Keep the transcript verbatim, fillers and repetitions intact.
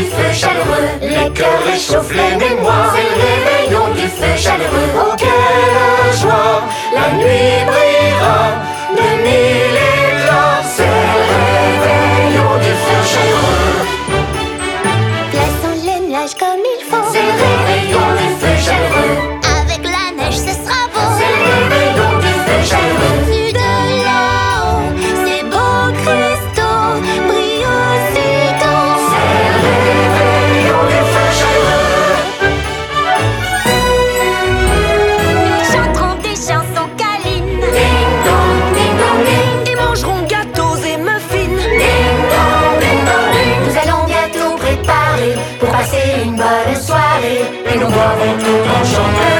feu chaleureux. Les cœurs réchauffent les mémoires. C'est le réveillon du feu chaleureux. Oh quelle joie, la nuit brillera de mille éclats. C'est le réveillon du feu chaleureux. Glaçons les nuages comme il faut. C'est le réveillon du feu chaleureux. Avec la neige ce sera beau. C'est le réveillon du feu chaleureux. Vus de là-haut, ces beaux cristaux brillent aussitôt. C'est le réveillon du feu chaleureux. Chanteront des chansons câlines. Ding dong, ding dong, ding. Ils mangeront gâteaux et muffins. Ding dong, ding dong, ding. Nous allons bientôt préparer pour passer une bonne soirée. Et nous boirons tout en chantant.